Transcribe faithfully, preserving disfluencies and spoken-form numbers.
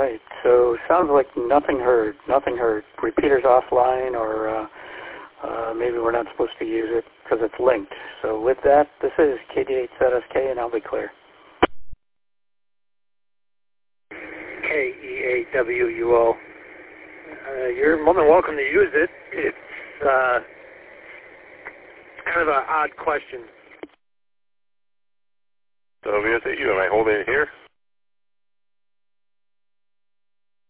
right. So sounds like nothing heard. Nothing heard. Repeater's offline, or uh, uh, maybe we're not supposed to use it because it's linked. So with that, this is K D eight Z S K, and I'll be clear. K E A W U O. Uh, you're more than welcome to use it. It's uh, kind of an odd question. So W S A U, am I holding it here?